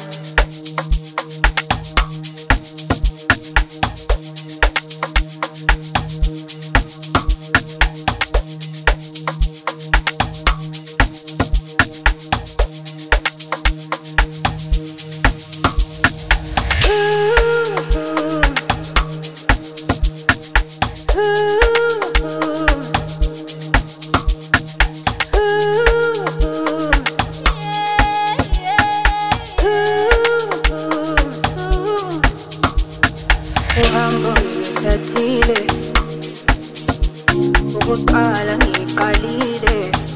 Uhambo ngilithathile, ukuqala ngiqalile,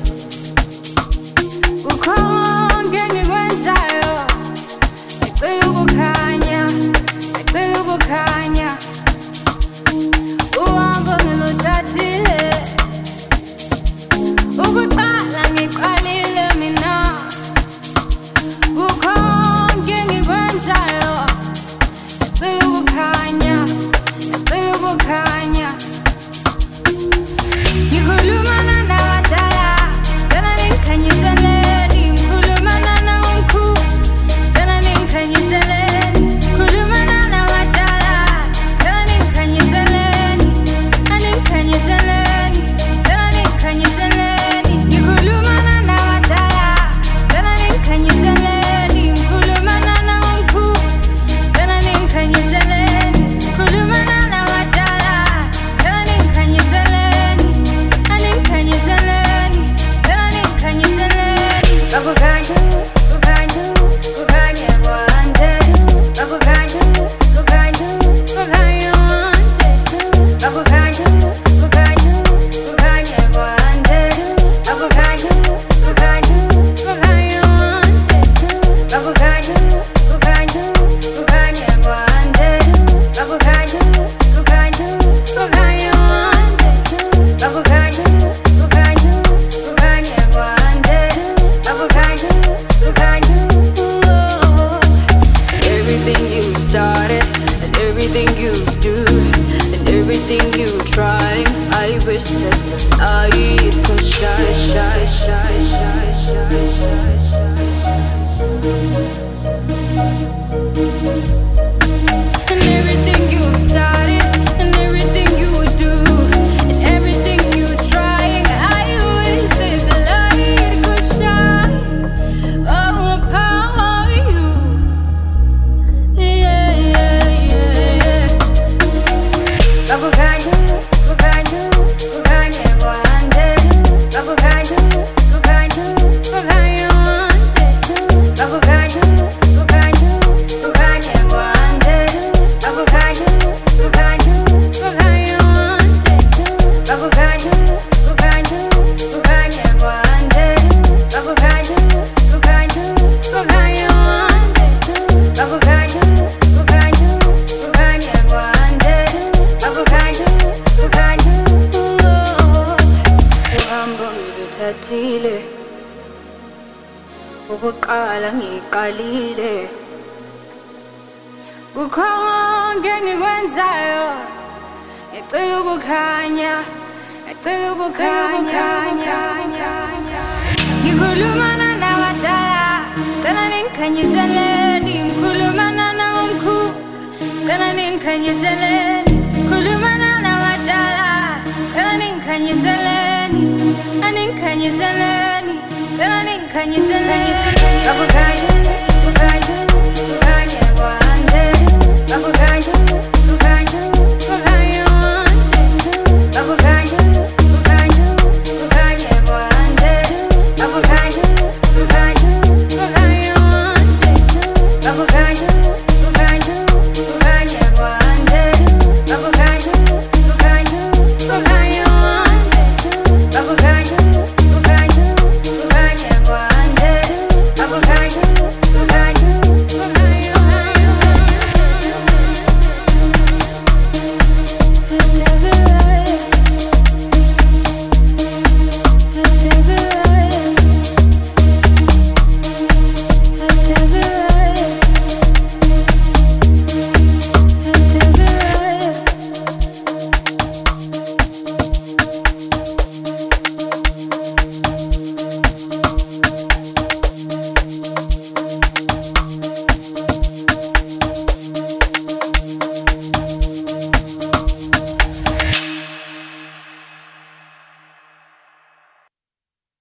kukhonke engikwenzayo ngicela ukukhanya, ngicela ukukhanya. Uhambo ngiluthathile, ukuqala ngiqalile mina, kukhonke engikwenzayo ngicela ukukhanya, ngicela ukukhanya. Ngikhulumana nabadala, cela ningikhanyiseleni. Ngikhulumana nabomkhulu, cela ningikhanyiseleni. Ngikhulumana nabadala, cela ningikhanyiseleni. Aningikhanyiseleni, cela ningikhanyiseleni. Ngikhulumana nabadala, cela ningikhanyiseleni. Ngikhulumana nabomkhulu, cela ningikhanyiseleni. Ngikhulumana nabadala, cela ningikhanyiseleni. Aningikhanyiseleni, cela ningikhanyiseleni. Bakukhanya, kukhanya, kukhanya kwande. Bakukhanya, kukhanya, kukhanya kwande. Bakukhanya, kukhanya, kukhanya kwande. Bakukhanya, kukhanya, kukhanya kwande. Bakukhanya, kukhanya, kukhanya kwande. Bakukhanya, kukhanya, kukhanya kwande. Bakukhanya, kukhanya, kukhanya kwande. Bakukhanya, kukhanya. Everything you started and everything you do and everything you trying, I wish that I could shy, shy, shy, shy, shy, shy, shy. And everything you started and everything you do and everything you trying, I wish that the light could shine upon you. Yeah, yeah, yeah, yeah. Bakukhanya, kukhanya, kukhanya kwande. Bakukhanya, kukhanya, kukhanya kwande. Bakukhanya, kukhanya, kukhanya kwande. Bakukhanya, kukhanya, kukhanya kwande. Bakukhanya, kukhanya, kukhanya kwande. Bakukhanya, kukhanya, kukhanya kwande. Bakukhanya, kukhanya, kukhanya kwande. Bakukhanya, kukhanya. Uhambo ngiluthathile, ukuqala ngiqalile, kukhonke engikwenzayo ngicela ukukhanya, ngicela ukukhanya. Ngikhulumana nabadala, cela ningikhanyiseleni. Ngikhulumana nabomkhulu, cela ningikhanyiseleni. Ngikhulumana nabadala, cela ningikhanyiseleni. Aningikhanyiseleni, cela ningikhanyiseleni. Bakukhanya.